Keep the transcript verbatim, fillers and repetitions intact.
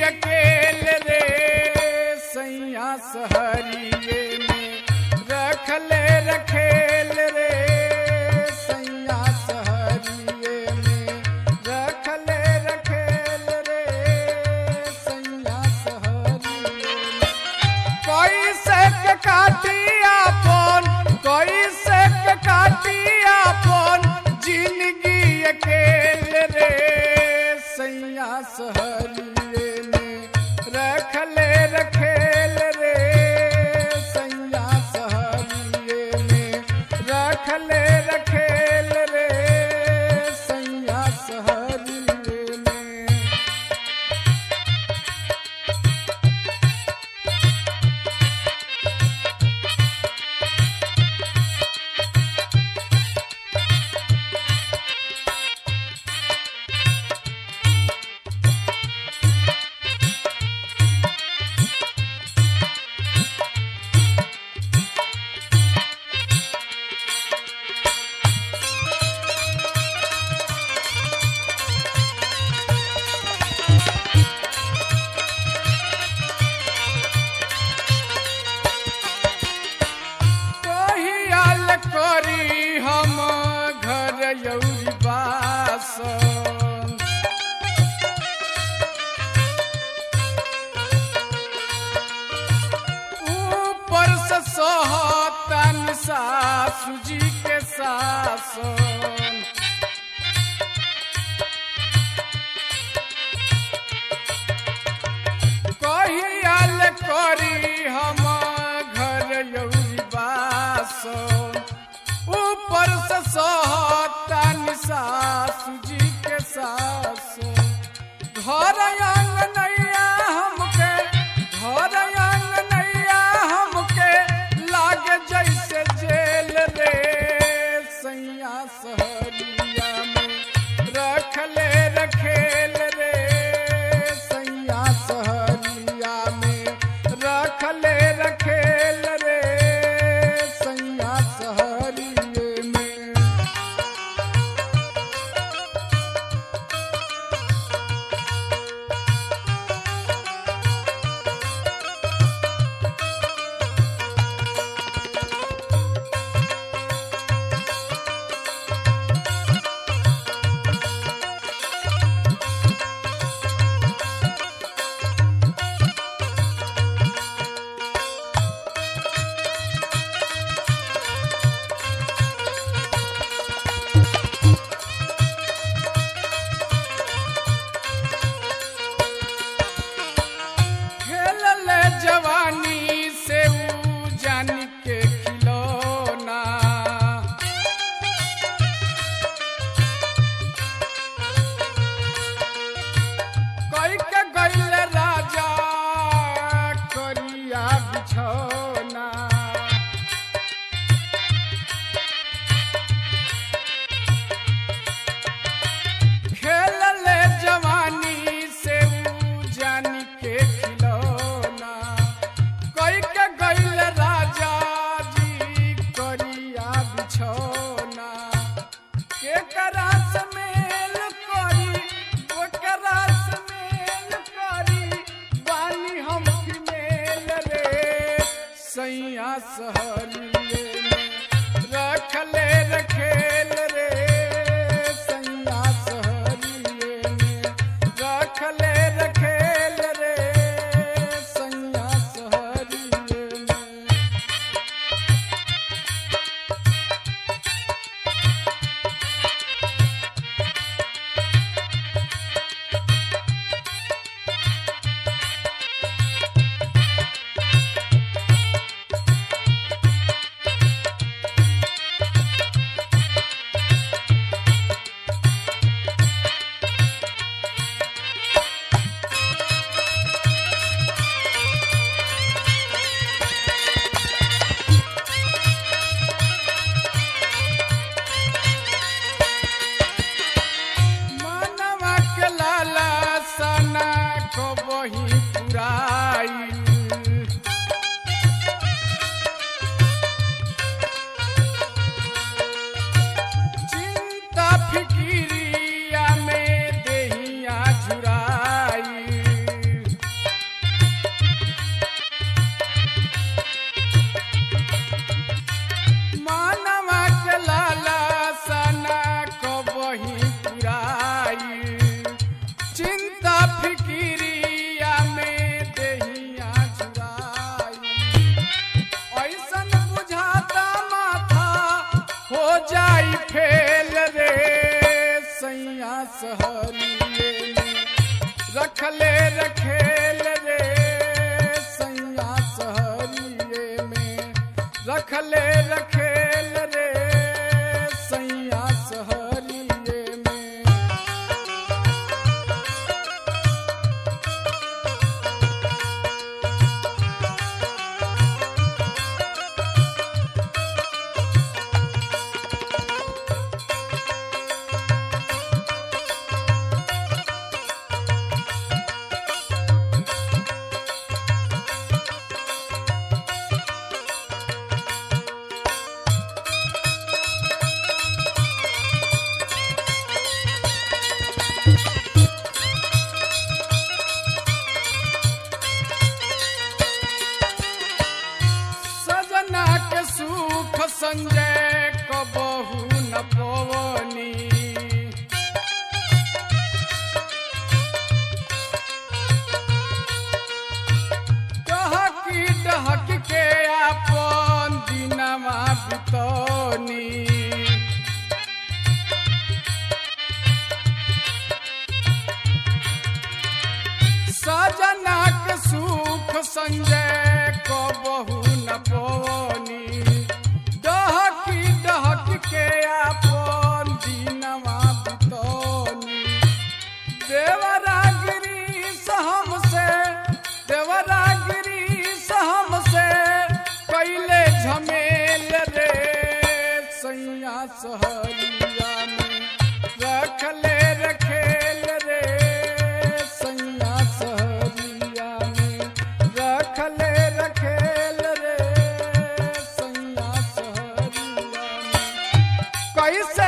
अकेल रे सैया सहरिये में रखले रखेल रे सैया सहरिये में रखले रखेल रे सैया सहरिये में कोई से के काटिया फोन कोई से के काटिया फोन जिंदगी अकेल रे सैया सहरिये में रखले रखेल रे सैया सहरिये में रखले रखेल रे सैया सहरिये में कहियाल करी हम घर यौरी बासन ऊपर से सोहतन सासू जी के सासन कहियाल करी हम घर यौरी बासन ऊपर से सोहतन सासू जी के सासन घर आंगनैया हमके घर आंगनैया हमके लागे जैसे जेल रे सैया सहरिया में रखले रखेल रे सैया सहरिया में रखले रखेल रे सैया सहरिये में खेलले जवानी से ऊ जान के खिलौना कोई के गइल राजा करिया बिछौना खेलले जवानी से ऊ जान के खिलौना कोई के गइल राजा जी करिया बिछौना के करास मेल करी वो करास मेल करी बानी हम मेल रे सैया सहरिये में रखले रखेल रे सैया सहरिये में रखले रखेल रे सैया सहरिये में सहरिए में रखले रखेल रे सैया सहरिए में रखले रखेल रे सैया सहरिए में। सजना के सुख संजय कबहू न पवनी डहकी डहक के आपन दिनमा बितौनी। सजना के सुख संजय कबहू न पवनी डहकी डहक के आपन दिनमा बितौनी। देवरागिरी सहम से देवरागिरी सहम से कैले झमेल रे सैया सहरिया में रखले रखेल रे सैया सहरिया में रखले रखेल रे सैया सहरिया में। कैसे